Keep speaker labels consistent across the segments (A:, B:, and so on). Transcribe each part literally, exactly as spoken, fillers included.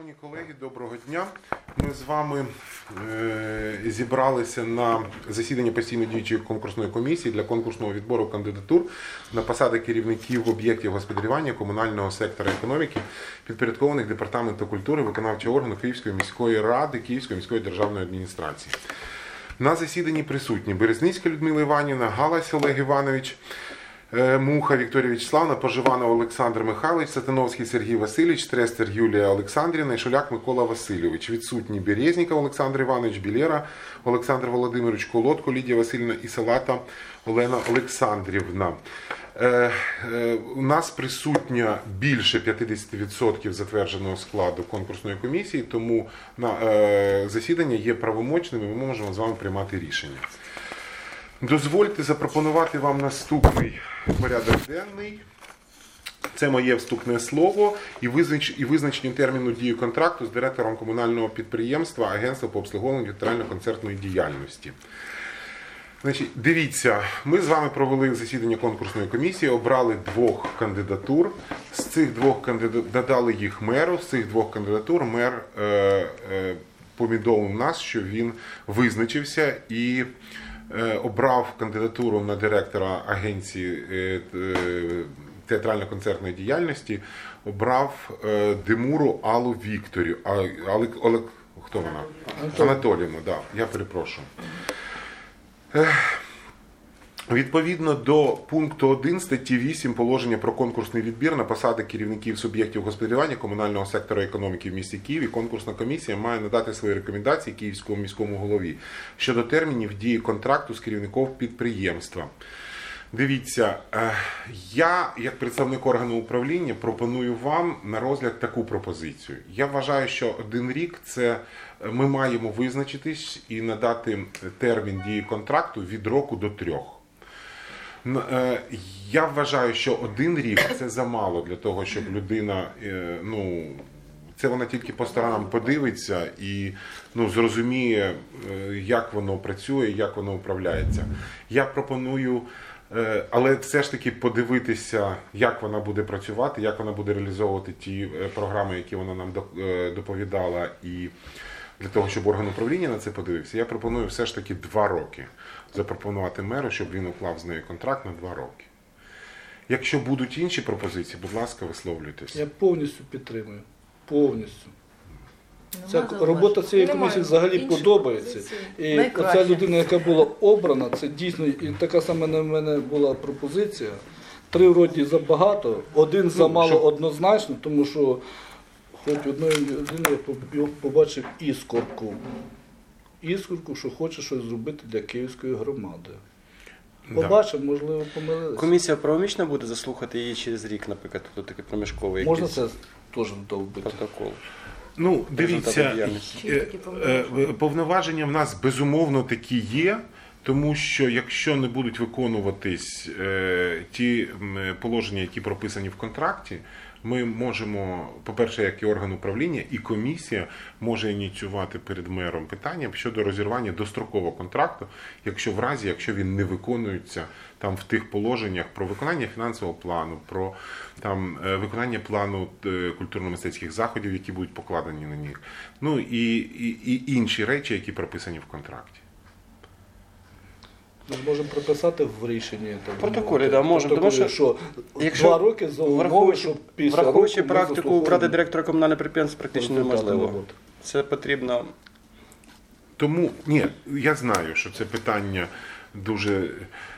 A: Шановні колеги, доброго дня. Ми з вами е, зібралися на засідання постійно діючої конкурсної комісії для конкурсного відбору кандидатур на посади керівників об'єктів господарювання комунального сектора економіки, підпорядкованих Департаменту культури, виконавчого органу Київської міської ради, Київської міської державної адміністрації. На засіданні присутні Березницька Людмила Іванівна, Галась Олег Іванович, Муха Вікторія Вячеславна, Поживанов Олександр Михайлович, Сатановський Сергій Васильович, Трестер Юлія Олександрівна і Шуляк Микола Васильович. Відсутні Березніков Олександр Іванович, Білєра Олександр Володимирович, Колодко Лідія Васильівна і Салата Олена Олександрівна. Е, е, у нас присутня більше п'ятдесят відсотків затвердженого складу конкурсної комісії, тому на, е, засідання є правомочним і ми можемо з вами приймати рішення. Дозвольте запропонувати вам наступний порядок денний. Це моє вступне слово і, визнач... і визначення терміну дії контракту з директором комунального підприємства Агентства по обслуговуванню театрально-концертної діяльності. Значить, дивіться, ми з вами провели засідання конкурсної комісії, обрали двох кандидатур. З цих двох кандидатур надали їх меру, з цих двох кандидатур мер е... Е... повідомив нас, що він визначився і обрав кандидатуру на директора агенції театрально-концертної діяльності, обрав Демуру Аллу Вікторію. Але, але хто вона? Анатоліївну, да, я перепрошую. Відповідно до пункту один статті вісім положення про конкурсний відбір на посади керівників суб'єктів господарювання комунального сектора економіки в місті Києві, конкурсна комісія має надати свої рекомендації Київському міському голові щодо термінів дії контракту з керівником підприємства. Дивіться, я, як представник органу управління, пропоную вам на розгляд таку пропозицію. Я вважаю, що один рік – це ми маємо визначитись і надати термін дії контракту від року до трьох. Я вважаю, що один рік – це замало для того, щоб людина, ну, це вона тільки по сторонам подивиться і ну, зрозуміє, як воно працює, як воно управляється. Я пропоную, але все ж таки подивитися, як вона буде працювати, як вона буде реалізовувати ті програми, які вона нам доповідала, і для того, щоб орган управління на це подивився, я пропоную все ж таки два роки запропонувати меру, щоб він уклав з нею контракт на два роки. Якщо будуть інші пропозиції, будь ласка, висловлюйтесь.
B: Я повністю підтримую. Повністю. Ця робота цієї комісії взагалі подобається. І оця людина, яка була обрана, це дійсно, і така сама на мене була пропозиція. Три вроді забагато, один замало однозначно, тому що хоч одної людини я побачив іскорку. Іскорку, що хоче щось зробити для Київської громади. Побачив, да. Можливо, помилилися.
C: Комісія правомічна буде заслухати її через рік, наприклад, тут такий проміжковий
B: можна це теж вдовбити?
C: Протокол.
A: Ну, дивіться, повноваження в нас безумовно такі є, тому що якщо не будуть виконуватись е, ті положення, які прописані в контракті, ми можемо, по-перше, як і орган управління, і комісія може ініціювати перед мером питання щодо розірвання дострокового контракту, якщо в разі, якщо він не виконується там в тих положеннях про виконання фінансового плану, про там виконання плану культурно-мистецьких заходів, які будуть покладені на них, ну і, і, і інші речі, які прописані в контракті.
B: Ми можемо прописати в рішенні.
C: В протоколі, да, можемо.
B: Тому що, що якщо два роки за умови, що після року...
C: Враховуючи практику обрати директора комунального підприємства практично неможливо. Це потрібно...
A: Тому, ні, я знаю, що це питання дуже,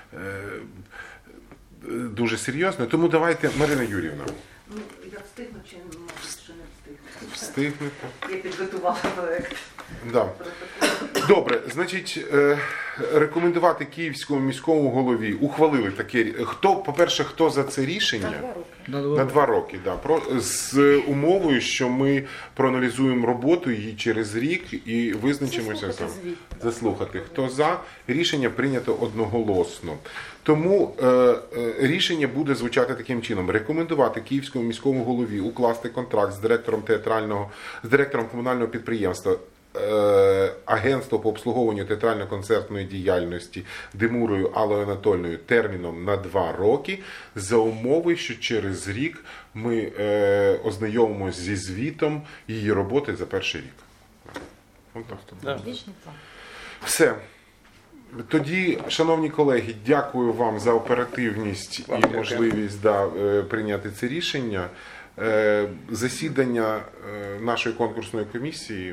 A: дуже серйозне, тому давайте, Марина Юріївна.
D: Ну, я встигну чи ще не встигну?
A: Встигнете.
D: Я підготувала проєкт.
A: Да. Добре, значить, рекомендувати Київському міському голові, ухвалили таке, хто, по-перше, хто за це рішення? На два роки.
B: На два,
A: На два роки, да. Про, з умовою, що ми проаналізуємо роботу її через рік і визначимося сам. Заслухати. Хто за? Рішення прийнято одноголосно. Тому е, е, рішення буде звучати таким чином. Рекомендувати Київському міському голові укласти контракт з директором театрального, з директором комунального підприємства е, агентство по обслуговуванню театрально-концертної діяльності Демурою Аллою Анатольною терміном на два роки за умови, що через рік ми е, ознайомимося зі звітом її роботи за перший рік. От так.
C: Да.
A: Все. Тоді, шановні колеги, дякую вам за оперативність
C: Вам
A: і
C: дякую.
A: можливість да, е, прийняти це рішення. Е, Засідання е, нашої конкурсної комісії,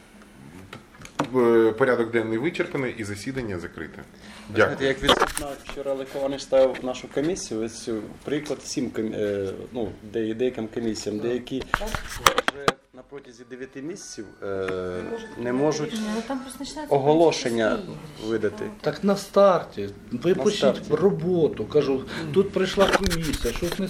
A: е, порядок денний вичерпаний і засідання закрите.
C: Знаєте,
A: Дякую.
C: як відсутна вчора Олег Іванович ставив нашу комісію, ось приклад всім ком- е, ну, де- деяким комісіям, деякі вже на протязі дев'яти місяців е, не можуть оголошення видати.
B: Так на старті. Ви
C: На
B: почніть
C: старті.
B: роботу. Кажу, тут прийшла комісія, щось не